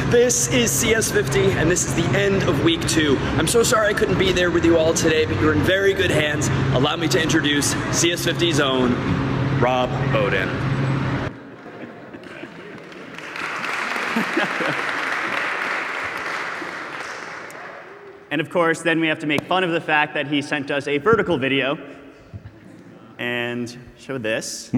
This is CS50, and this is the end of week 2. I'm so sorry I couldn't be there with you all today, but you're in very good hands. Allow me to introduce CS50's own Rob Bowden. And of course, then we have to make fun of the fact that he sent us a vertical video and show this.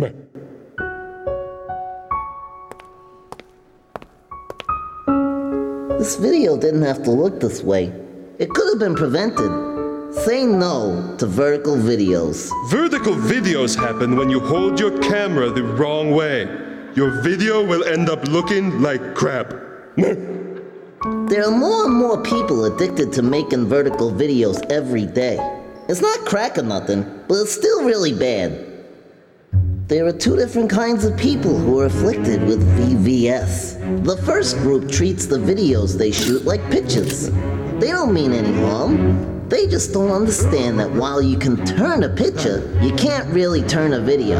This video didn't have to look this way. It could have been prevented. Say no to vertical videos. Vertical videos happen when you hold your camera the wrong way. Your video will end up looking like crap. There are more and more people addicted to making vertical videos every day. It's not crack or nothing, but it's still really bad. There are 2 different kinds of people who are afflicted with VVS. The first group treats the videos they shoot like pictures. They don't mean any harm. They just don't understand that while you can turn a picture, you can't really turn a video.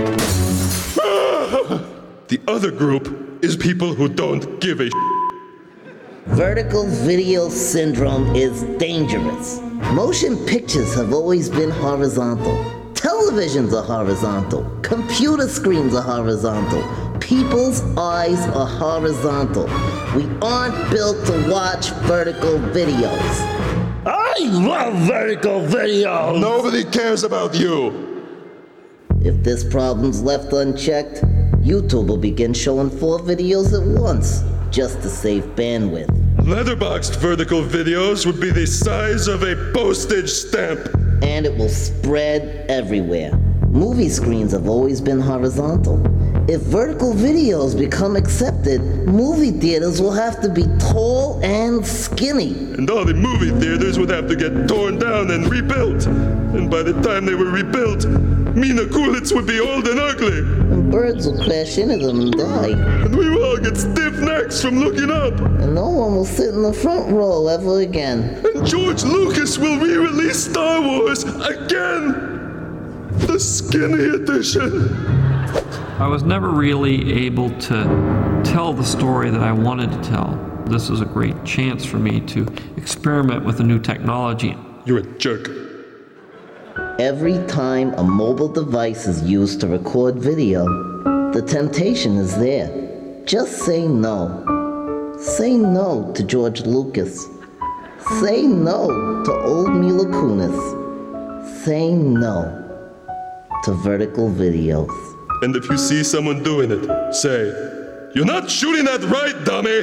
The other group is people who don't give a Vertical video syndrome is dangerous. Motion pictures have always been horizontal. Televisions are horizontal. Computer screens are horizontal. People's eyes are horizontal. We aren't built to watch vertical videos. I love vertical videos! Nobody cares about you! If this problem's left unchecked, YouTube will begin showing 4 videos at once, just to save bandwidth. Letterboxed vertical videos would be the size of a postage stamp. And it will spread everywhere. Movie screens have always been horizontal. If vertical videos become accepted, movie theaters will have to be tall and skinny. And all the movie theaters would have to get torn down and rebuilt. And by the time they were rebuilt, Mina Coolidge would be old and ugly. And birds will crash into them and die. And we will all get stiff necks from looking up. And no one will sit in the front row ever again. And George Lucas will re-release Star Wars again. The skinny edition. I was never really able to tell the story that I wanted to tell. This is a great chance for me to experiment with a new technology. You're a jerk. Every time a mobile device is used to record video, the temptation is there. Just say no. Say no to George Lucas. Say no to old Mila Kunis. Say no to vertical videos. And if you see someone doing it, say, "You're not shooting that right, dummy!"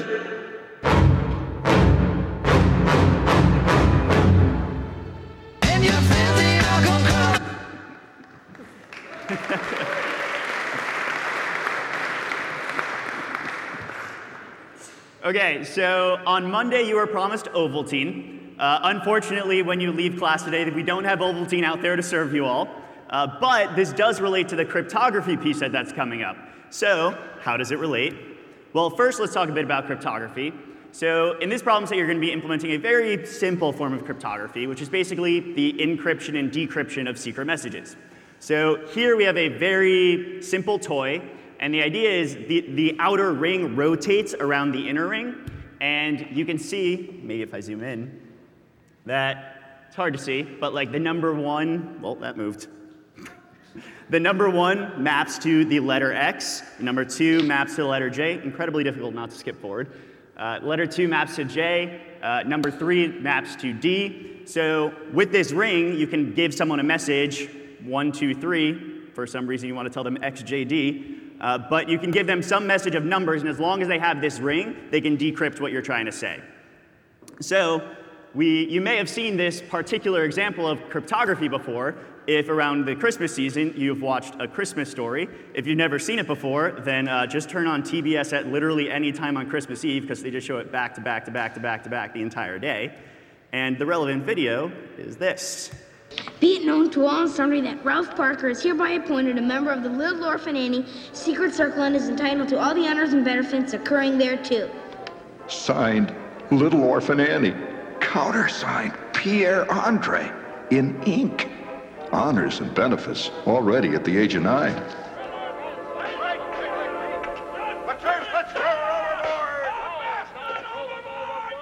Okay, so on Monday you were promised Ovaltine. Unfortunately, when you leave class today, we don't have Ovaltine out there to serve you all. But this does relate to the cryptography piece that's coming up. So, how does it relate? Well, first let's talk a bit about cryptography. So, in this problem set, you're going to be implementing a very simple form of cryptography, which is basically the encryption and decryption of secret messages. So, here we have a very simple toy, and the idea is the outer ring rotates around the inner ring, and you can see, maybe if I zoom in, that it's hard to see, but like the number 1, well, that moved. The number 1 maps to the letter X, number 2 maps to the letter J, incredibly difficult not to skip forward. Letter 2 maps to J, number 3 maps to D. So with this ring, you can give someone a message, 1, 2, 3, for some reason you want to tell them XJD, but you can give them some message of numbers, and as long as they have this ring, they can decrypt what you're trying to say. So you may have seen this particular example of cryptography before, if around the Christmas season you've watched A Christmas Story. If you've never seen it before, then just turn on TBS at literally any time on Christmas Eve, because they just show it back to back to back to back to back the entire day. And the relevant video is this. Be it known to all and sundry that Ralph Parker is hereby appointed a member of the Little Orphan Annie Secret Circle and is entitled to all the honors and benefits occurring thereto. Signed, Little Orphan Annie. Countersigned, Pierre Andre, in ink. Honors and benefits already at the age of 9.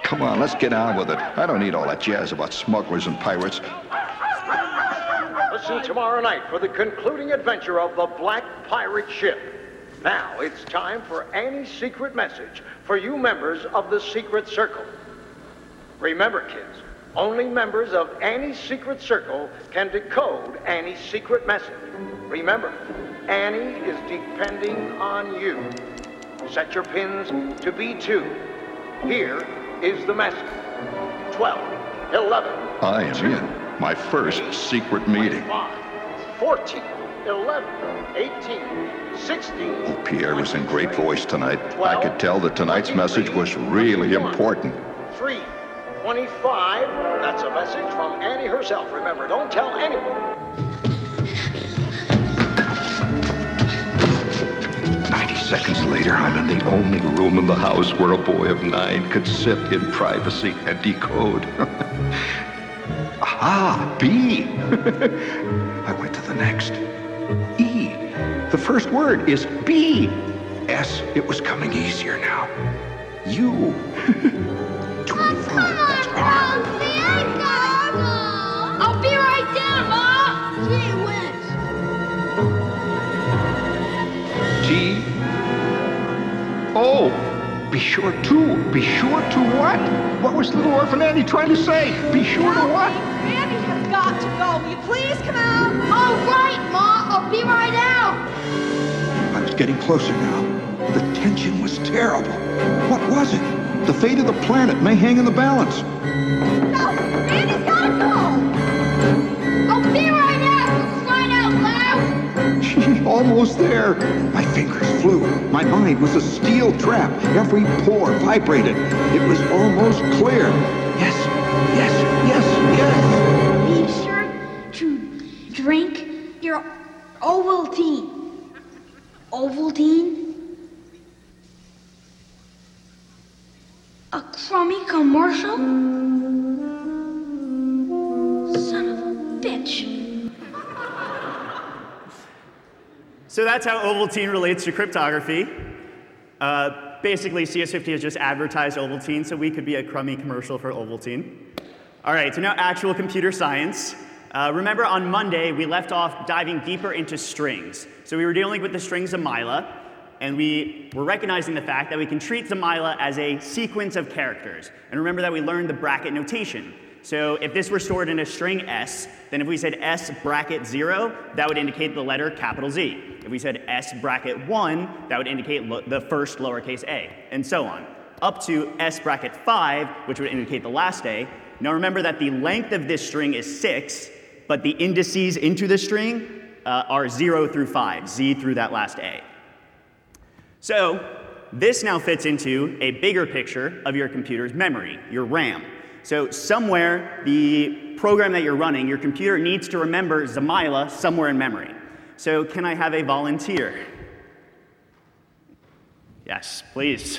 Come on, let's get on with it. I don't need all that jazz about smugglers and pirates. Listen tomorrow night for the concluding adventure of the Black Pirate Ship. Now it's time for Annie's secret message for you members of the Secret Circle. Remember, kids, only members of Annie's Secret Circle can decode Annie's secret message. Remember, Annie is depending on you. Set your pins to B2. Here is the message. 12, 11. I am in my first secret meeting. 14, 11, 18, 16. Pierre was in great voice tonight. I could tell that tonight's message was really important. 3, 25. That's a message from Annie herself. Remember, don't tell anyone. 90 seconds later, I'm in the only room in the house where a boy of 9 could sit in privacy and decode. Aha, B. I went to the next. E. The first word is B. S. It was coming easier now. U. 25. That's R. I'll be right there, Ma! Gee whiz. T. O. Be sure to. Be sure to what? What was little orphan Annie trying to say? Be sure to what? Annie has got to go. Will you please come out? All right, Ma! I'll be right out! I was getting closer now. The tension was terrible. What was it? The fate of the planet may hang in the balance. No! Annie's got to go! I'll be right out! For crying out loud! Almost there. My fingers flew. My mind was a steel trap. Every pore vibrated. It was almost clear. Yes, yes, yes, yes. Be sure to drink your Ovaltine. Ovaltine? A crummy commercial? Son of a bitch. So that's how Ovaltine relates to cryptography. Basically, CS50 has just advertised Ovaltine, so we could be a crummy commercial for Ovaltine. All right, so now actual computer science. Remember on Monday, we left off diving deeper into strings. So we were dealing with the string Zamila, and we were recognizing the fact that we can treat Zamila as a sequence of characters. And remember that we learned the bracket notation. So if this were stored in a string S, then if we said S bracket 0, that would indicate the letter capital Z. If we said S bracket 1, that would indicate the first lowercase a, and so on. Up to S bracket 5, which would indicate the last A. Now remember that the length of this string is 6, but the indices into the string are 0 through 5, Z through that last A. So this now fits into a bigger picture of your computer's memory, your RAM. So somewhere, the program that you're running, your computer needs to remember Zamila somewhere in memory. So can I have a volunteer? Yes, please.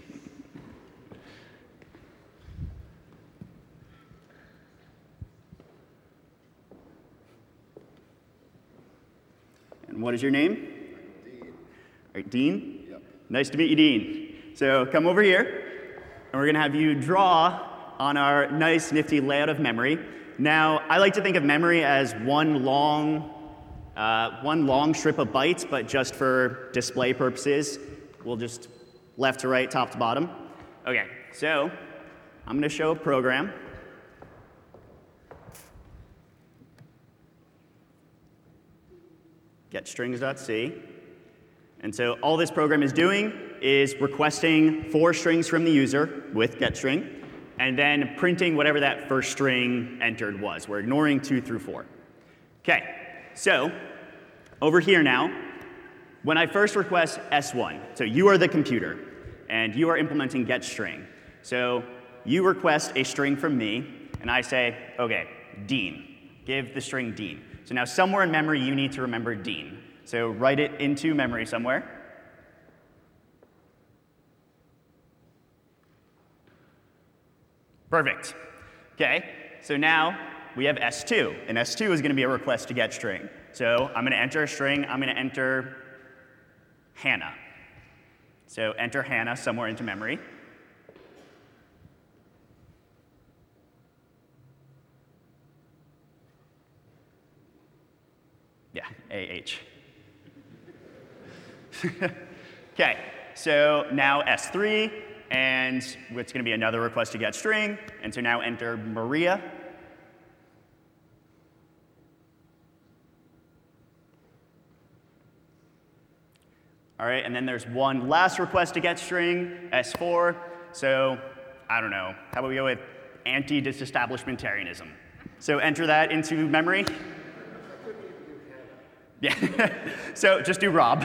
And what is your name? Dean. All right, Dean? Yep. Nice to meet you, Dean. So come over here, and we're going to have you draw on our nice, nifty layout of memory. Now, I like to think of memory as one long strip of bytes, but just for display purposes, we'll just left to right, top to bottom. Okay, so I'm going to show a program. getstrings.c. And so all this program is doing is requesting 4 strings from the user with getString, and then printing whatever that first string entered was. We're ignoring 2 through 4. Okay, so over here now, when I first request S1, so you are the computer, and you are implementing getString. So you request a string from me, and I say, okay, Dean. Give the string Dean. So now somewhere in memory, you need to remember Dean. So write it into memory somewhere. Perfect. Okay, so now we have S2, and S2 is going to be a request to get string. So I'm going to enter a string. I'm going to enter Hannah. So enter Hannah somewhere into memory. AH. Okay, so now S3, and it's going to be another request to get string, and so now enter Maria. All right, and then there's one last request to get string, S4. So I don't know, how about we go with anti-disestablishmentarianism? So enter that into memory. Yeah, so just do Rob.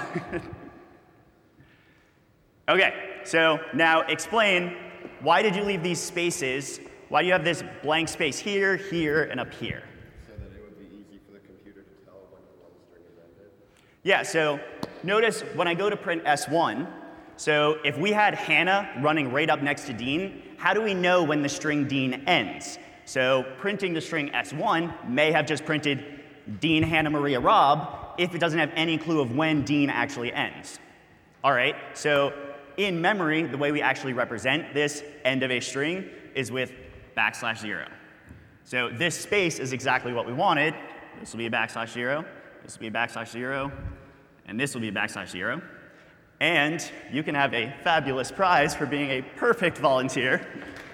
Okay, so now explain, why did you leave these spaces? Why do you have this blank space here, here, and up here? So that it would be easy for the computer to tell when the one string is ended. Yeah, so notice when I go to print S1, so if we had Hannah running right up next to Dean, how do we know when the string Dean ends? So printing the string S1 may have just printed Dean, Hannah, Maria, Rob, if it doesn't have any clue of when Dean actually ends. All right, so in memory, the way we actually represent this end of a string is with \0. So this space is exactly what we wanted. This will be a \0, this will be a \0, and this will be a \0. And you can have a fabulous prize for being a perfect volunteer.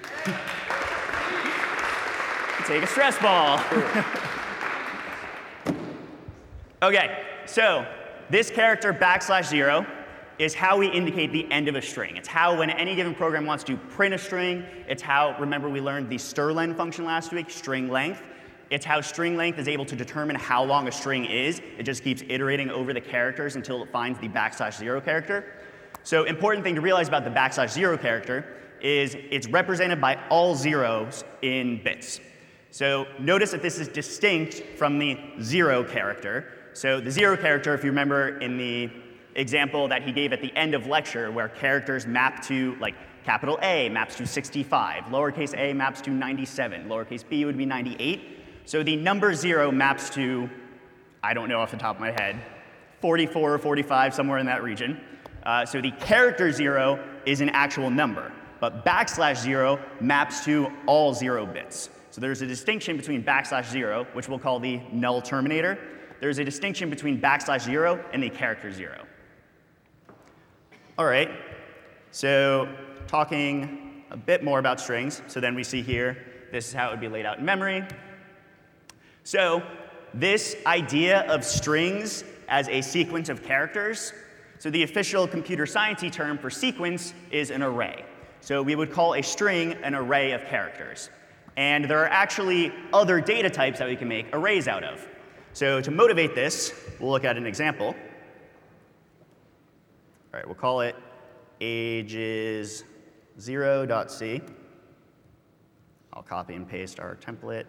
Take a stress ball. Okay, so this character \0 is how we indicate the end of a string. It's how, when any given program wants to print a string, it's how, remember we learned the strlen function last week, string length. It's how string length is able to determine how long a string is. It just keeps iterating over the characters until it finds the \0 character. So important thing to realize about the \0 character is it's represented by all zeros in bits. So notice that this is distinct from the 0 character. So the 0 character, if you remember in the example that he gave at the end of lecture, where characters map to, like, capital A maps to 65, lowercase a maps to 97, lowercase b would be 98. So the number 0 maps to, I don't know off the top of my head, 44 or 45, somewhere in that region. So the character 0 is an actual number, but \0 maps to all 0 bits. So there's a distinction between \0, which we'll call the null terminator. There's a distinction between \0 and the character 0. All right, so talking a bit more about strings. So then we see here, this is how it would be laid out in memory. So this idea of strings as a sequence of characters, so the official computer sciencey term for sequence is an array. So we would call a string an array of characters. And there are actually other data types that we can make arrays out of. So to motivate this, we'll look at an example. All right, we'll call it ages0.c. I'll copy and paste our template.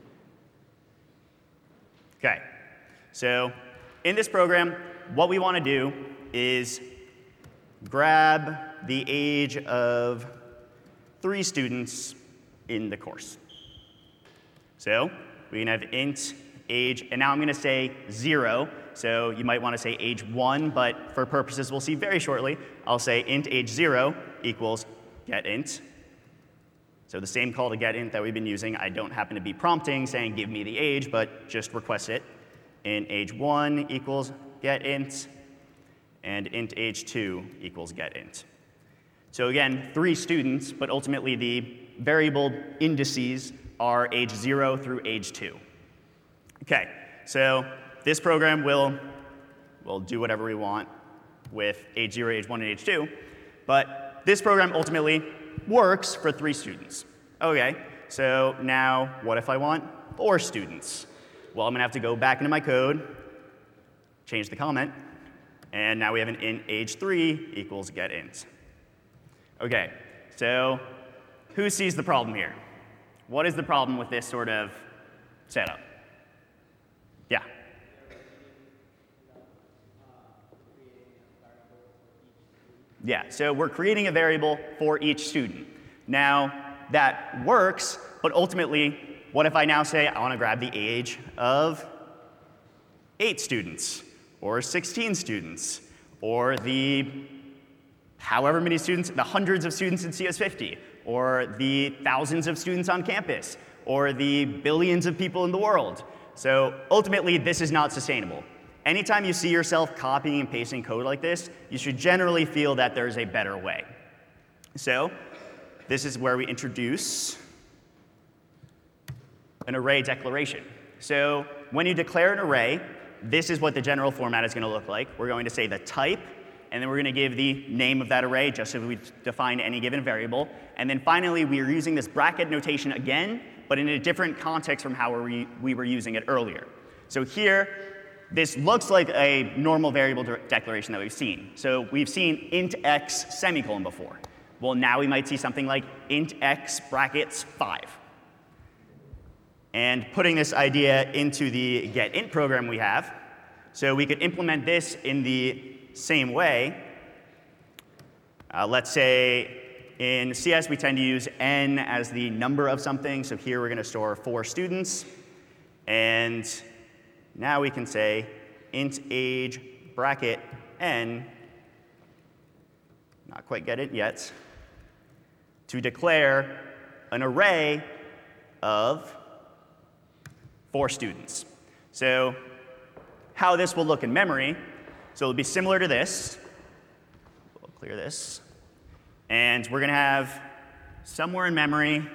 Okay, so in this program, what we want to do is grab the age of 3 students in the course. So we can have int age, and now I'm going to say 0. So you might want to say age 1, but for purposes we'll see very shortly, I'll say int age 0 equals getInt. So the same call to getInt that we've been using. I don't happen to be prompting saying give me the age, but just request it. Int age 1 equals getInt, and int age 2 equals getInt. So again, 3 students, but ultimately the variable indices are age 0 through age 2. Okay, so this program will do whatever we want with age 0, age 1, and age 2, but this program ultimately works for 3 students. Okay, so now what if I want 4 students? Well, I'm going to have to go back into my code, change the comment, and now we have an int age 3 equals getInt. Okay, so who sees the problem here? What is the problem with this sort of setup? Yeah. Yeah, so we're creating a variable for each student. Now, that works, but ultimately, what if I now say I want to grab the age of 8 students, or 16 students, or the however many students, the hundreds of students in CS50, or the thousands of students on campus, or the billions of people in the world. So ultimately, this is not sustainable. anytime you see yourself copying and pasting code like this, you should generally feel that there's a better way. So this is where we introduce an array declaration. So when you declare an array, this is what the general format is going to look like. We're going to say the type, and then we're going to give the name of that array, just as we define any given variable. And then finally, we are using this bracket notation again, but in a different context from how we were using it earlier. So here, this looks like a normal variable declaration that we've seen. So we've seen int x semicolon before. Well, now we might see something like int x brackets 5. And putting this idea into the getInt program we have, so we could implement this in the same way. Let's say in CS we tend to use n as the number of something, so here we're going to store 4 students. And now we can say int age bracket n, not quite get it yet, to declare an array of 4 students. So how this will look in memory, so it'll be similar to this. We'll clear this. And we're going to have somewhere in memory,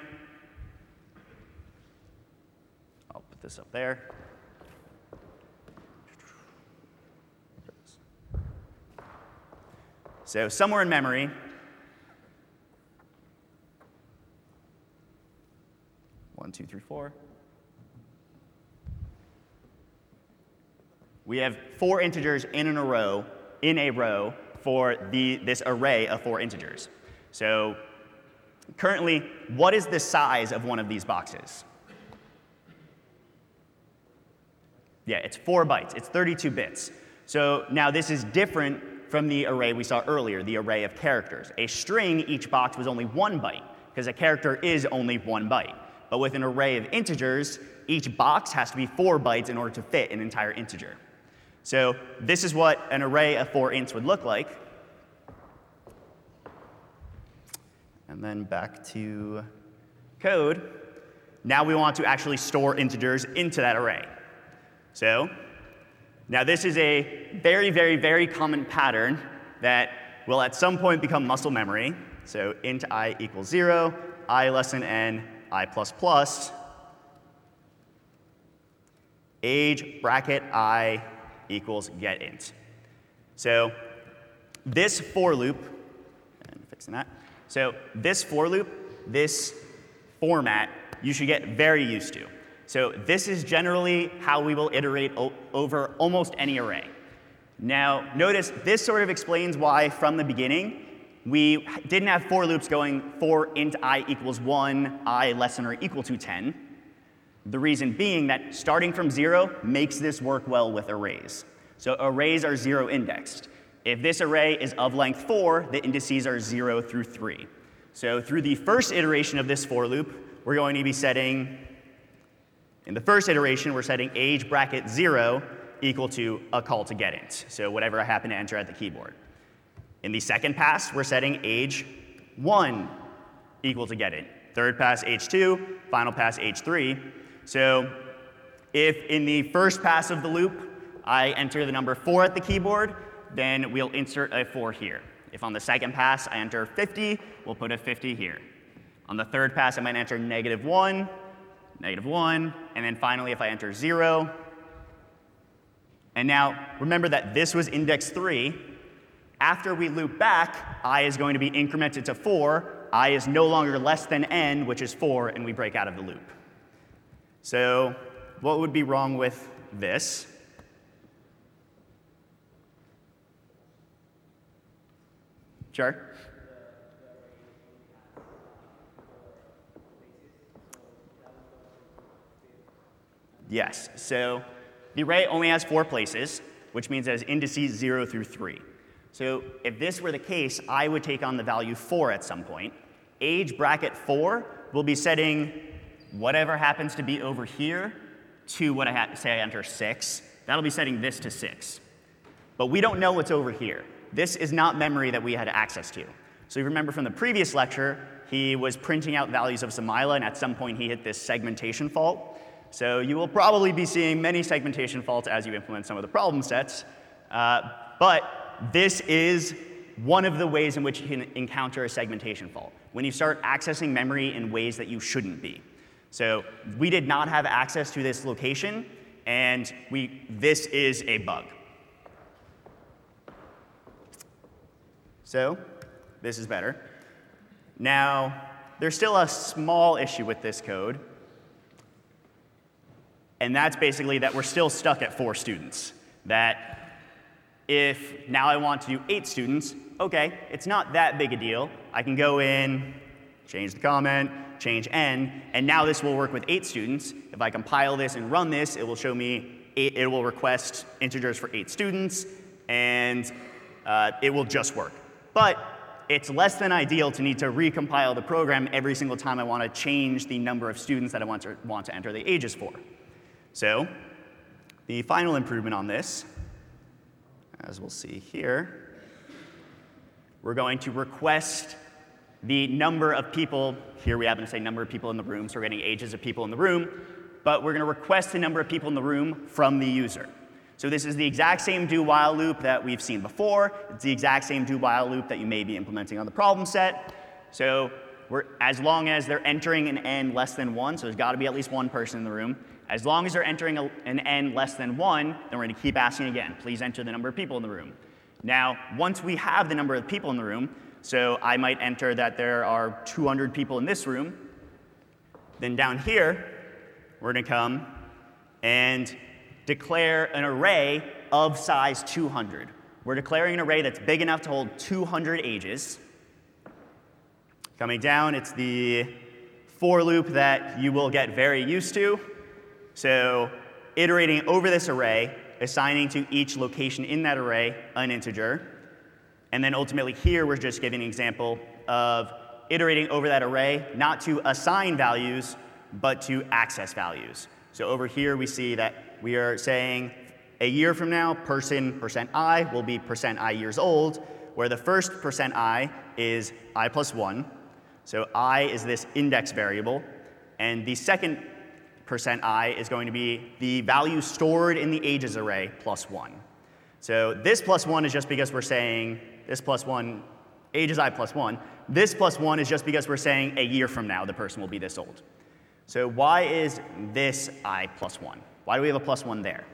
I'll put this up there. So somewhere in memory, one, two, three, 4. We have 4 integers in a row for this array of 4 integers. So currently, what is the size of one of these boxes? Yeah, it's 4 bytes. It's 32 bits. So now this is different from the array we saw earlier, the array of characters. A string, each box was only 1 byte, because a character is only 1 byte. But with an array of integers, each box has to be 4 bytes in order to fit an entire integer. So this is what an array of 4 ints would look like. And then back to code. Now we want to actually store integers into that array. So now this is a very, very, very common pattern that will at some point become muscle memory. So int I equals 0, I less than n, I plus plus, age bracket I equals getInt. So this for loop, and fixing that. So this for loop, this format, you should get very used to. So this is generally how we will iterate over almost any array. Now notice this sort of explains why from the beginning we didn't have for loops going for int I equals 1, I less than or equal to 10. The reason being that starting from 0 makes this work well with arrays. So arrays are 0 indexed. If this array is of length 4, the indices are 0 through 3. So through the first iteration of this for loop, we're going to be setting, in the first iteration, we're setting age bracket 0 equal to a call to getInt. So whatever I happen to enter at the keyboard. In the second pass, we're setting age 1 equal to getInt. Third pass, age 2. Final pass, age 3. So if in the first pass of the loop, I enter the number 4 at the keyboard, then we'll insert a 4 here. If on the second pass I enter 50, we'll put a 50 here. On the third pass, I might enter -1, -1, and then finally if I enter 0. And now remember that this was index 3. After we loop back, I is going to be incremented to 4. I is no longer less than n, which is 4, and we break out of the loop. So what would be wrong with this? Sure. Yes. So the array only has 4 places, which means it has indices 0 through 3. So if this were the case, I would take on the value 4 at some point. Age bracket 4 will be setting whatever happens to be over here to what say I enter 6. That'll be setting this to 6. But we don't know what's over here. This is not memory that we had access to. So you remember from the previous lecture, he was printing out values of Samila, and at some point he hit this segmentation fault. So you will probably be seeing many segmentation faults as you implement some of the problem sets. But this is one of the ways in which you can encounter a segmentation fault, when you start accessing memory in ways that you shouldn't be. So we did not have access to this location, and this is a bug. So this is better. Now, there's still a small issue with this code, and that's basically that we're still stuck at 4 students. That if now I want to do 8 students, okay, it's not that big a deal. I can go in, change the comment, change n, and now this will work with 8 students. If I compile this and run this, it will show me, it will request integers for 8 students, and it will just work. But it's less than ideal to need to recompile the program every single time I want to change the number of students that I want to enter the ages for. So the final improvement on this, as we'll see here, we're going to request the number of people. Here we happen to say number of people in the room, so we're getting ages of people in the room. But we're going to request the number of people in the room from the user. So this is the exact same do-while loop that we've seen before. It's the exact same do-while loop that you may be implementing on the problem set. So as long as they're entering an n less than 1, so there's got to be at least one person in the room. As long as they're entering an n less than 1, then we're going to keep asking again, please enter the number of people in the room. Now, once we have the number of people in the room, so I might enter that there are 200 people in this room, then down here, we're going to come and declare an array of size 200. We're declaring an array that's big enough to hold 200 ages. Coming down, it's the for loop that you will get very used to. So iterating over this array, assigning to each location in that array an integer. And then ultimately here, we're just giving an example of iterating over that array, not to assign values, but to access values. So over here, we see that we are saying a year from now, person %i will be %i years old, where the first %i is I plus 1. So I is this index variable. And the second %i is going to be the value stored in the ages array plus 1. So this plus 1 is just because we're saying this plus 1, ages I plus 1. This plus 1 is just because we're saying a year from now the person will be this old. So why is this I plus 1? Why do we have a plus 1 there?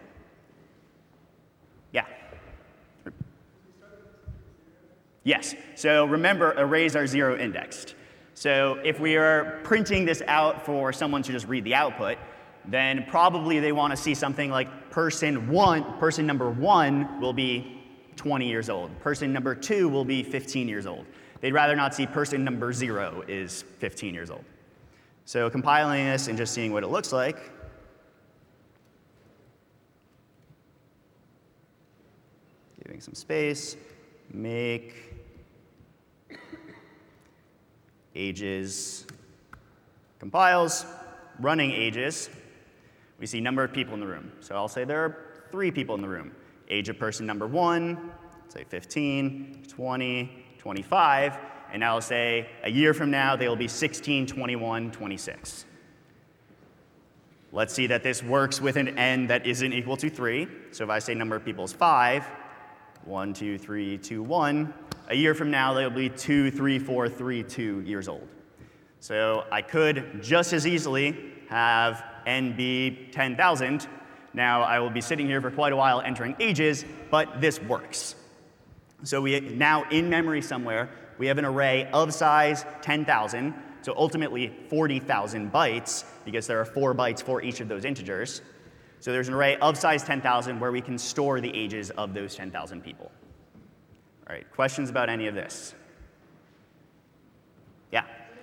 Yeah. Yes. So remember, arrays are 0 indexed. So if we are printing this out for someone to just read the output, then probably they want to see something like person number 1 will be 20 years old. Person number 2 will be 15 years old. They'd rather not see person number 0 is 15 years old. So compiling this and just seeing what it looks like. Giving some space, make ages compiles, running ages. We see number of people in the room. So I'll say there are 3 people in the room. Age of person number 1, say 15, 20, 25. And now I'll say a year from now, they will be 16, 21, 26. Let's see that this works with an n that isn't equal to 3. So if I say number of people is 5, 1, 2, 3, 2, 1, a year from now, they'll be 2, 3, 4, 3, 2 years old. So I could just as easily have n be 10,000. Now I will be sitting here for quite a while entering ages, but this works. So we now in memory somewhere, we have an array of size 10,000, so ultimately 40,000 bytes, because there are 4 bytes for each of those integers. So there's an array of size 10,000 where we can store the ages of those 10,000 people. All right, questions about any of this? Yeah?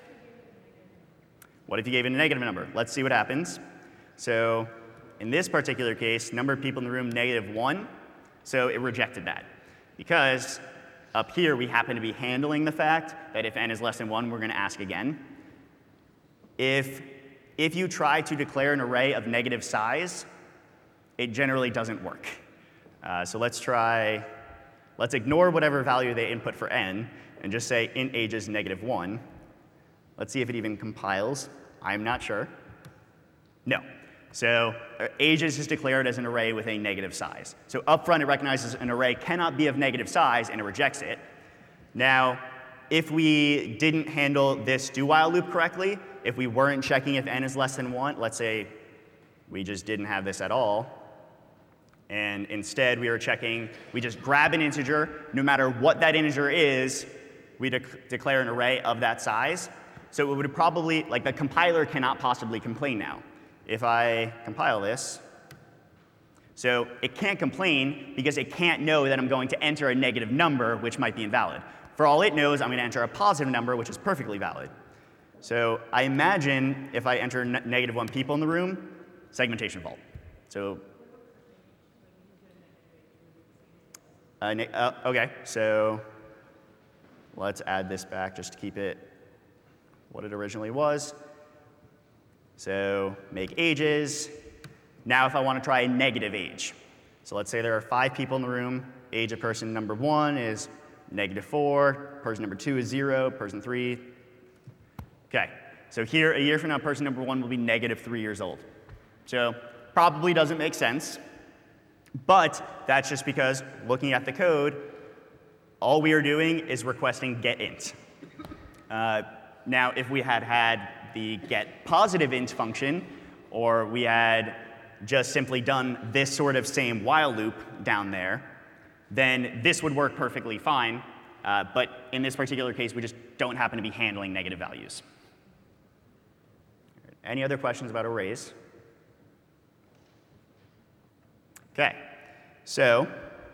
What if you gave it a negative number? Let's see what happens. So in this particular case, number of people in the room, -1, so it rejected that. Because up here, we happen to be handling the fact that if n is less than 1, we're going to ask again. If you try to declare an array of negative size, it generally doesn't work. So let's ignore whatever value they input for n, and just say int ages -1. Let's see if it even compiles. I'm not sure. No. So ages is declared as an array with a negative size. So up front, it recognizes an array cannot be of negative size, and it rejects it. Now, if we didn't handle this do while loop correctly, if we weren't checking if n is less than 1, let's say we just didn't have this at all, and instead we were checking, we just grab an integer, no matter what that integer is, we declare an array of that size. So it would probably, like the compiler cannot possibly complain now. If I compile this, so it can't complain because it can't know that I'm going to enter a negative number, which might be invalid. For all it knows, I'm going to enter a positive number, which is perfectly valid. So I imagine if I enter -1 people in the room, segmentation fault. So, OK, so let's add this back just to keep it what it originally was. So make ages. Now if I want to try a negative age. So let's say there are 5 people in the room. Age of person number 1 is -4. Person number 2 is 0. Person 3. OK. So here, a year from now, person number 1 will be -3 years old. So probably doesn't make sense. But that's just because looking at the code, all we are doing is requesting getInt. Now, if we had had the getPositiveInt function, or we had just simply done this sort of same while loop down there, then this would work perfectly fine. But in this particular case, we just don't happen to be handling negative values. Any other questions about arrays? OK, so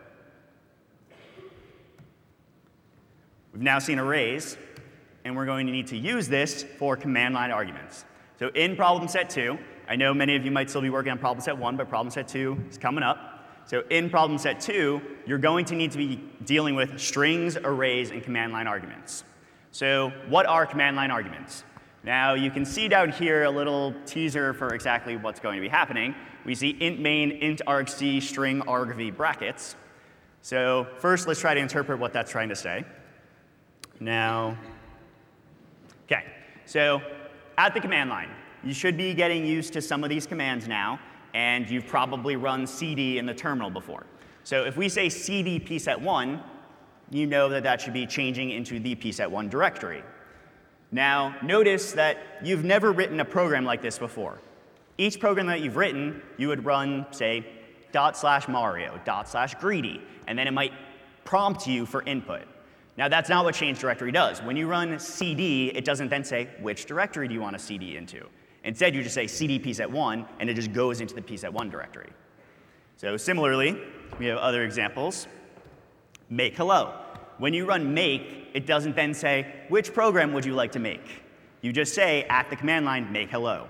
we've now seen arrays, and we're going to need to use this for command line arguments. So in problem set 2, I know many of you might still be working on problem set 1, but problem set 2 is coming up. So in problem set 2, you're going to need to be dealing with strings, arrays, and command line arguments. So what are command line arguments? Now, you can see down here a little teaser for exactly what's going to be happening. We see int main, int argc, string argv brackets. So first, let's try to interpret what that's trying to say. Now, OK, so at the command line, you should be getting used to some of these commands now, and you've probably run cd in the terminal before. So if we say cd pset1, you know that that should be changing into the pset1 directory. Now, notice that you've never written a program like this before. Each program that you've written, you would run, say, ./Mario, ./greedy, and then it might prompt you for input. Now, that's not what change directory does. When you run cd, it doesn't then say, which directory do you want to cd into? Instead, you just say cd pset1, and it just goes into the pset1 directory. So similarly, we have other examples. Make hello. When you run make, it doesn't then say, which program would you like to make? You just say, at the command line, make hello.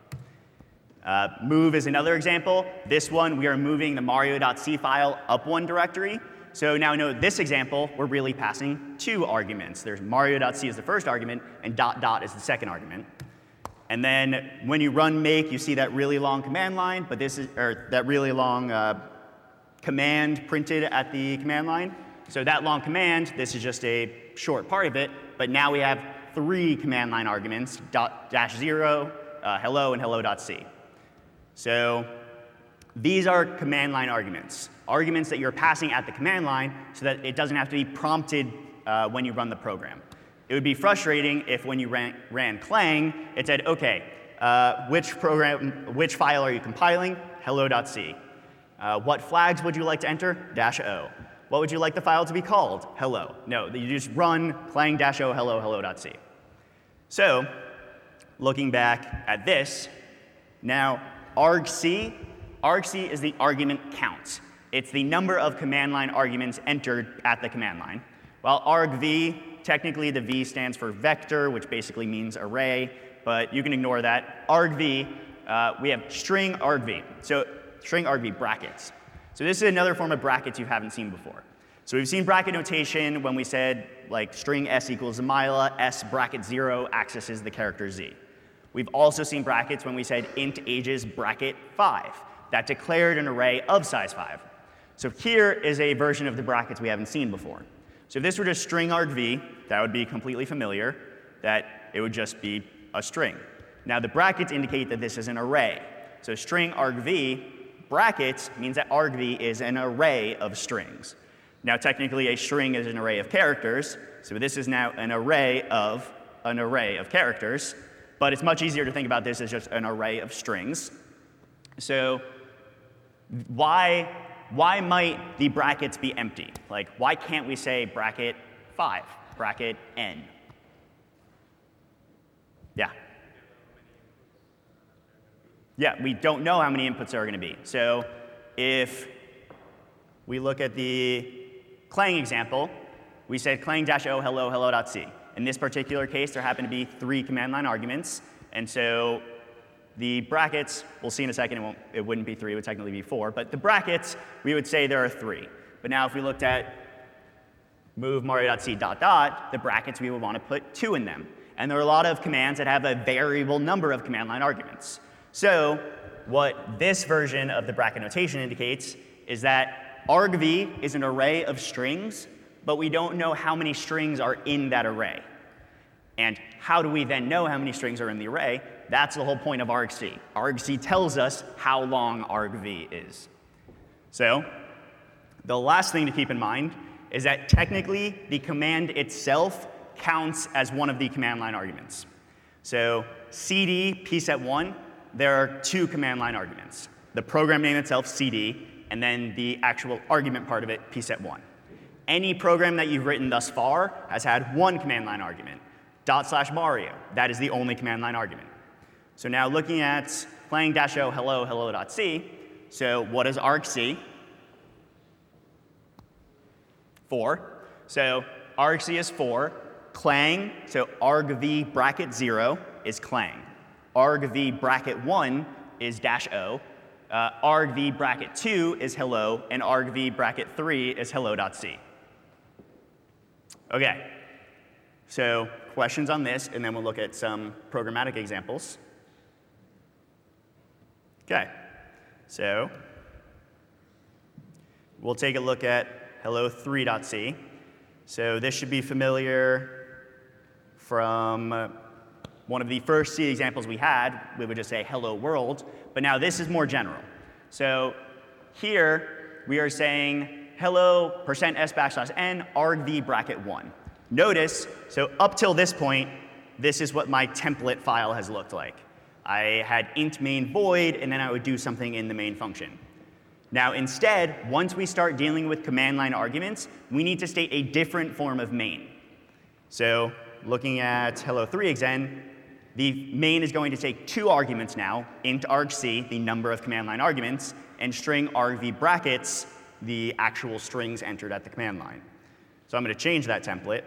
Move is another example. This one, we are moving the mario.c file up one directory. So now note this example, we're really passing 2 arguments. There's mario.c is the first argument, and .. is the second argument. And then when you run make, you see that really long command line, but this is, or that really long command printed at the command line. So that long command, this is just a short part of it, but now we have 3 command line arguments, -0, hello, and hello.c. So these are command line arguments, arguments that you're passing at the command line so that it doesn't have to be prompted when you run the program. It would be frustrating if when you ran Clang, it said, OK, which file are you compiling? Hello.c. What flags would you like to enter? -o. What would you like the file to be called? Hello. No, you just run Clang -o hello hello.c. So looking back at this, now argc is the argument count. It's the number of command line arguments entered at the command line. While argv, technically the v stands for vector, which basically means array, but you can ignore that. Argv, we have string argv, so string argv brackets. So this is another form of brackets you haven't seen before. So we've seen bracket notation when we said like string s equals Zamila, s bracket 0 accesses the character z. We've also seen brackets when we said int ages bracket 5. That declared an array of size 5. So here is a version of the brackets we haven't seen before. So if this were just string argv, that would be completely familiar, that it would just be a string. Now the brackets indicate that this is an array. So string argv brackets means that argv is an array of strings. Now technically a string is an array of characters, so this is now an array of characters, but it's much easier to think about this as just an array of strings. So why might the brackets be empty? Like, why can't we say bracket 5, bracket n? Yeah. Yeah, we don't know how many inputs there are going to be. So if we look at the Clang example, we said clang-o hello hello.c. In this particular case, there happen to be 3 command line arguments, and so the brackets, we'll see in a second, it wouldn't be 3, it would technically be 4, but the brackets, we would say there are 3. But now if we looked at move mario.c ... the brackets, we would want to put 2 in them. And there are a lot of commands that have a variable number of command line arguments. So what this version of the bracket notation indicates is that argv is an array of strings, but we don't know how many strings are in that array. And how do we then know how many strings are in the array? That's the whole point of argc. Argc tells us how long argv is. So the last thing to keep in mind is that technically the command itself counts as one of the command line arguments. So cd pset1, there are 2 command line arguments. The program name itself, cd, and then the actual argument part of it, pset1. Any program that you've written thus far has had 1 command line argument. /Mario, that is the only command line argument. So now looking at clang-o hello hello.c, so what is argc? 4. So argc is 4. Clang, so argv bracket 0 is clang. Argv bracket 1 is -o. Argv bracket 2 is hello, and argv bracket 3 is hello.c. Okay, so questions on this, and then we'll look at some programmatic examples. Okay, so we'll take a look at hello3.c. So this should be familiar from one of the first C examples we had. We would just say hello world, but now this is more general. So here we are saying hello %s\n argv bracket 1. Notice, so up till this point, this is what my template file has looked like. I had int main void, and then I would do something in the main function. Now instead, once we start dealing with command line arguments, we need to state a different form of main. So looking at hello3 again, the main is going to take 2 arguments now, int argc, the number of command line arguments, and string argv brackets, the actual strings entered at the command line. So I'm going to change that template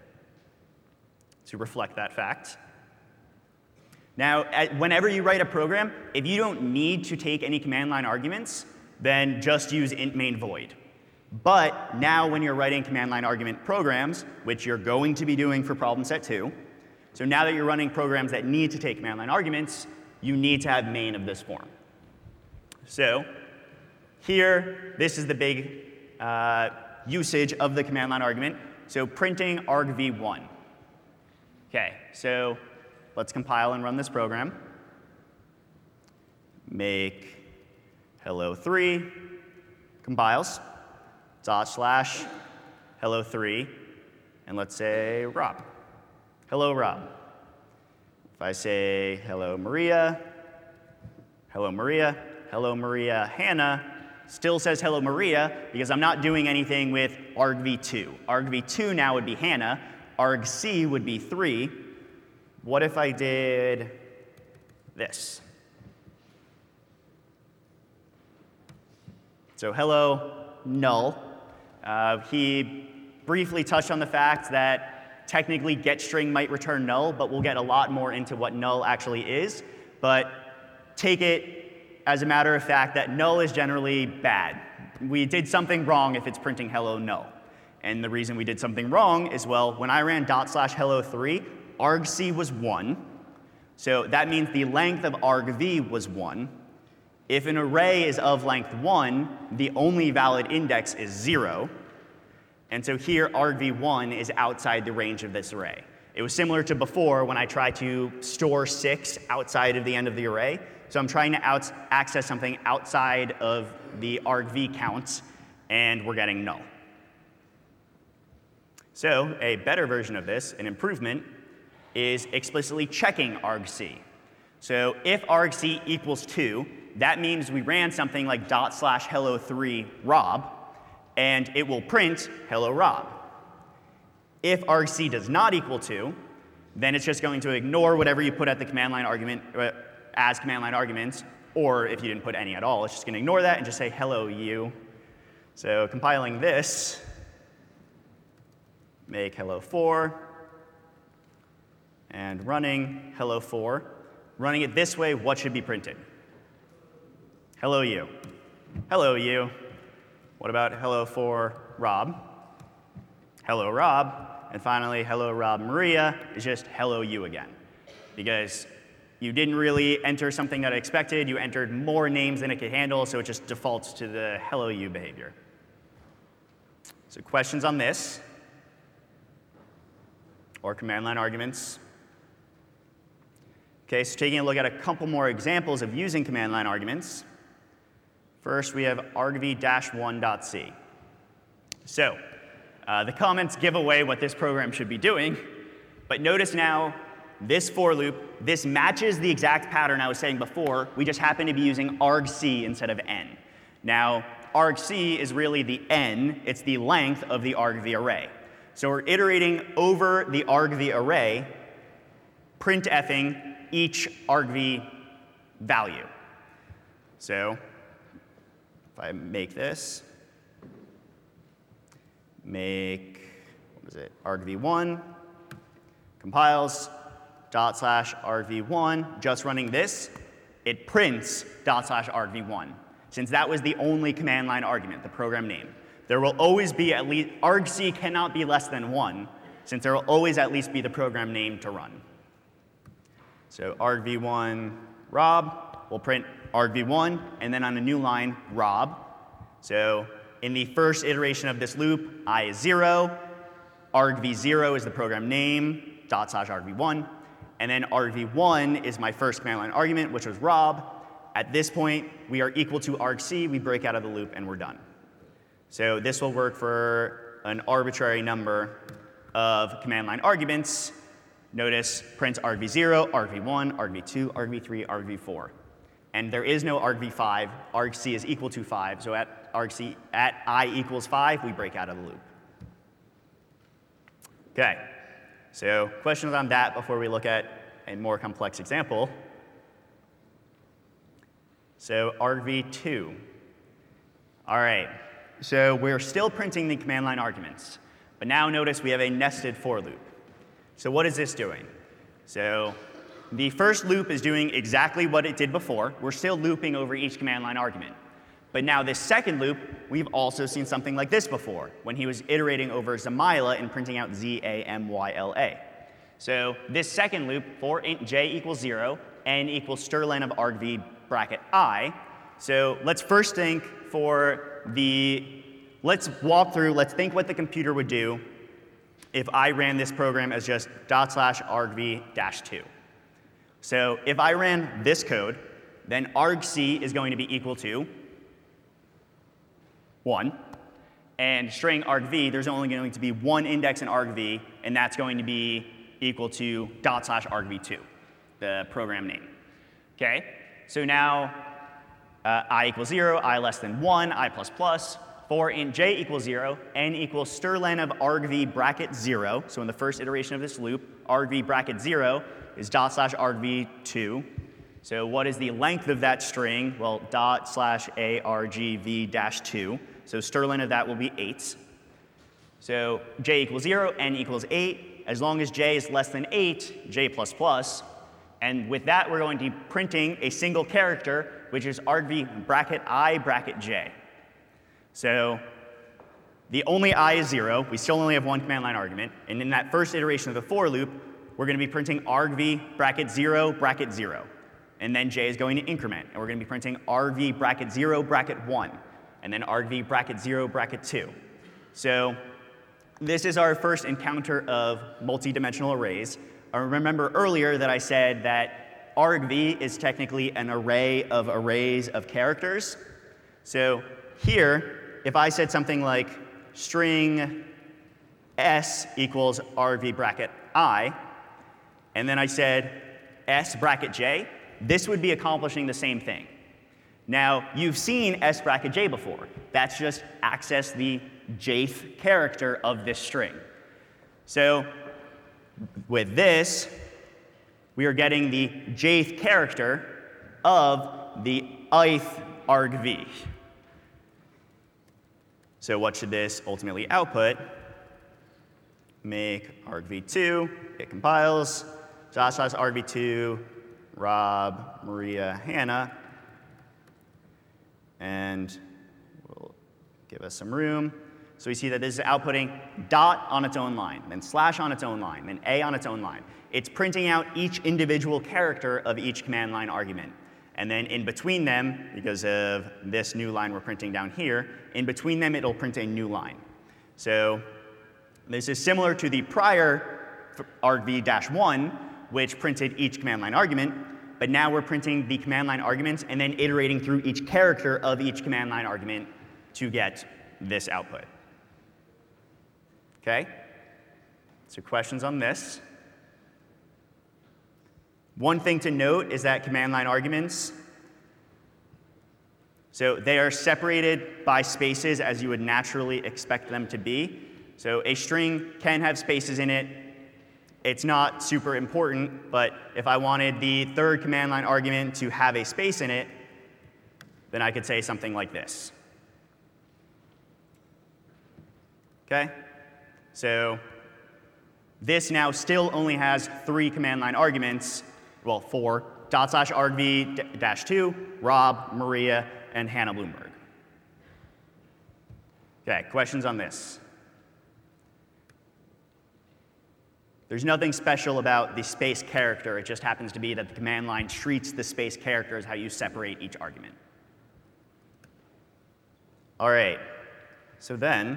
to reflect that fact. Now, whenever you write a program, if you don't need to take any command line arguments, then just use int main void. But now when you're writing command line argument programs, which you're going to be doing for problem set 2, so now that you're running programs that need to take command line arguments, you need to have main of this form. So here, this is the big usage of the command line argument. So printing argv1. Okay, so let's compile and run this program. Make hello3, compiles, /hello3, and let's say Rob. Hello, Rob. If I say hello, Maria, hello, Maria, hello, Maria, Hannah, still says hello, Maria, because I'm not doing anything with argv2. Argv2 now would be Hannah. Argc would be 3. What if I did this? So hello, null. He briefly touched on the fact that technically getString might return null, but we'll get a lot more into what null actually is. But take it as a matter of fact that null is generally bad. We did something wrong if it's printing hello null. And the reason we did something wrong is, well, when I ran /hello3, argc was 1. So that means the length of argv was 1. If an array is of length 1, the only valid index is 0. And so here, argv1 is outside the range of this array. It was similar to before when I tried to store 6 outside of the end of the array. So I'm trying to access something outside of the argv counts, and we're getting null. So a better version of this, an improvement, is explicitly checking argc. So if argc equals 2, that means we ran something like ./hello3 Rob, and it will print hello Rob. If argc does not equal 2, then it's just going to ignore whatever you put at the command line argument as command line arguments, or if you didn't put any at all, it's just going to ignore that and just say hello you. So compiling this, make hello 4, and running hello 4. Running it this way, what should be printed? Hello you. Hello you. What about hello 4 Rob? Hello Rob. And finally, hello Rob Maria is just hello you again. Because you didn't really enter something that I expected. You entered more names than it could handle, so it just defaults to the hello you behavior. So questions on this? Or command line arguments? Okay, so taking a look at a couple more examples of using command line arguments. First, we have argv-1.c. So the comments give away what this program should be doing, but notice now this for loop, this matches the exact pattern I was saying before. We just happen to be using argc instead of n. Now, argc is really the n. It's the length of the argv array. So we're iterating over the argv array, printfing each argv value. So if I make this, what is it, argv1, compiles, ./argv1, just running this, it prints ./argv1, since that was the only command line argument, the program name. There will always be at least, argc cannot be less than 1, since there will always at least be the program name to run. So argv1 Rob will print argv1, and then on a new line, Rob. So in the first iteration of this loop, I is 0, argv0 is the program name, ./argv1, and then argv1 is my first command line argument, which was Rob. At this point, we are equal to argc, we break out of the loop, and we're done. So this will work for an arbitrary number of command line arguments. Notice print argv0, argv1, argv2, argv3, argv4. And there is no argv5. Argc is equal to 5. So at I equals 5, we break out of the loop. OK. So questions on that before we look at a more complex example. So argv2. All right. So we're still printing the command line arguments. But now notice we have a nested for loop. So what is this doing? So the first loop is doing exactly what it did before. We're still looping over each command line argument. But now this second loop, we've also seen something like this before, when he was iterating over Zamyla and printing out ZAMYLA. So this second loop, for int j equals 0, n equals strlen of argv bracket I. So let's first think let's walk through, let's think what the computer would do if I ran this program as just ./argv-2. So if I ran this code, then argc is going to be equal to 1. And string argv, there's only going to be one index in argv, and that's going to be equal to ./argv2, the program name. OK? So now I equals 0, I less than 1, I plus plus. For int j equals 0, n equals strlen of argv bracket 0. So in the first iteration of this loop, argv bracket 0 is ./argv2. So what is the length of that string? Well, ./argv-2. So strlen of that will be 8. So j equals 0, n equals 8. As long as j is less than 8, j plus plus. And with that, we're going to be printing a single character, which is argv bracket I bracket j. So the only I is 0. We still only have one command line argument. And in that first iteration of the for loop, we're going to be printing argv bracket 0 bracket 0. And then j is going to increment. And we're going to be printing argv bracket 0 bracket 1. And then argv bracket 0 bracket 2. So this is our first encounter of multi-dimensional arrays. I remember earlier that I said that argv is technically an array of arrays of characters. So here, if I said something like string s equals argv bracket I, and then I said s bracket j, this would be accomplishing the same thing. Now, you've seen s bracket j before. That's just access the jth character of this string. So with this, we are getting the jth character of the ith argv. So what should this ultimately output? Make argv2, it compiles, / argv2, Rob, Maria, Hannah, and we'll give us some room. So we see that this is outputting dot on its own line, then slash on its own line, then a on its own line. It's printing out each individual character of each command line argument. And then in between them, because of this new line we're printing down here, in between them it'll print a new line. So this is similar to the prior argv-1, which printed each command line argument, but now we're printing the command line arguments and then iterating through each character of each command line argument to get this output. Okay? So questions on this? One thing to note is that command line arguments, so they are separated by spaces as you would naturally expect them to be. So a string can have spaces in it. It's not super important, but if I wanted the third command line argument to have a space in it, then I could say something like this. Okay? So this now still only has 3 command line arguments, well, 4, /argv-2, Rob, Maria, and Hannah Bloomberg. Okay, questions on this? There's nothing special about the space character. It just happens to be that the command line treats the space character as how you separate each argument. All right, so then,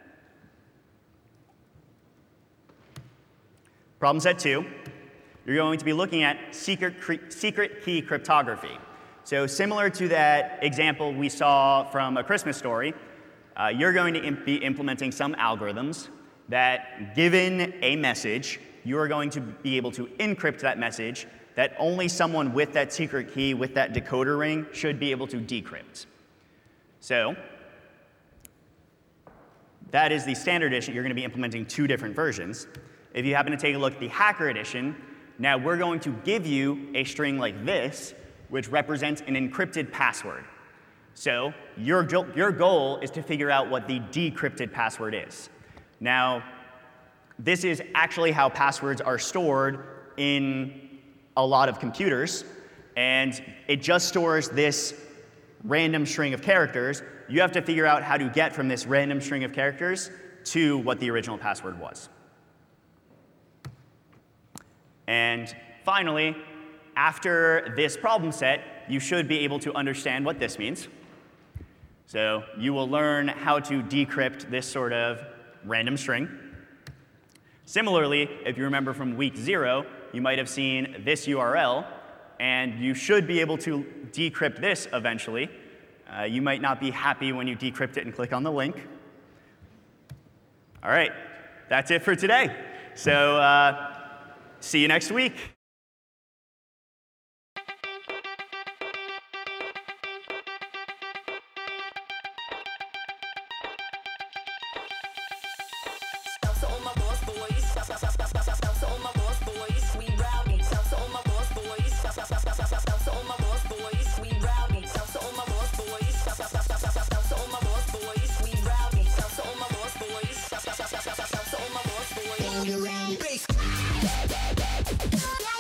problem set 2, you're going to be looking at secret key cryptography. So similar to that example we saw from A Christmas Story, you're going to be implementing some algorithms that, given a message, you are going to be able to encrypt that message that only someone with that secret key, with that decoder ring, should be able to decrypt. So that is the standard edition. You're going to be implementing 2 different versions. If you happen to take a look at the hacker edition, now we're going to give you a string like this, which represents an encrypted password. So your goal is to figure out what the decrypted password is. Now, this is actually how passwords are stored in a lot of computers, and it just stores this random string of characters. You have to figure out how to get from this random string of characters to what the original password was. And finally, after this problem set, you should be able to understand what this means. So you will learn how to decrypt this sort of random string. Similarly, if you remember from week 0, you might have seen this URL, and you should be able to decrypt this eventually. You might not be happy when you decrypt it and click on the link. All right, that's it for today. So see you next week. Bass.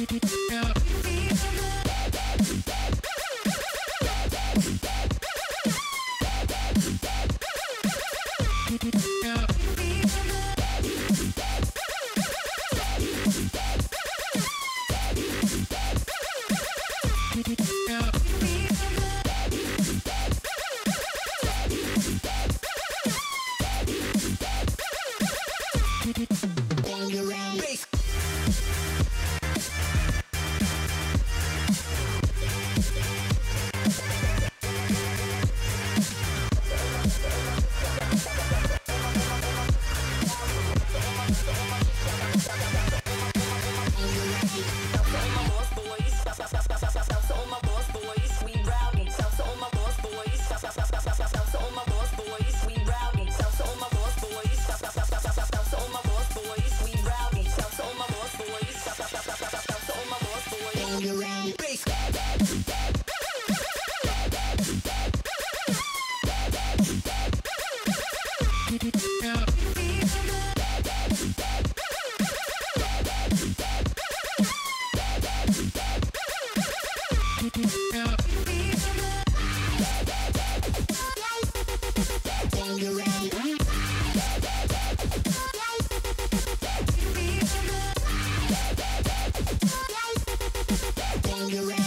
You're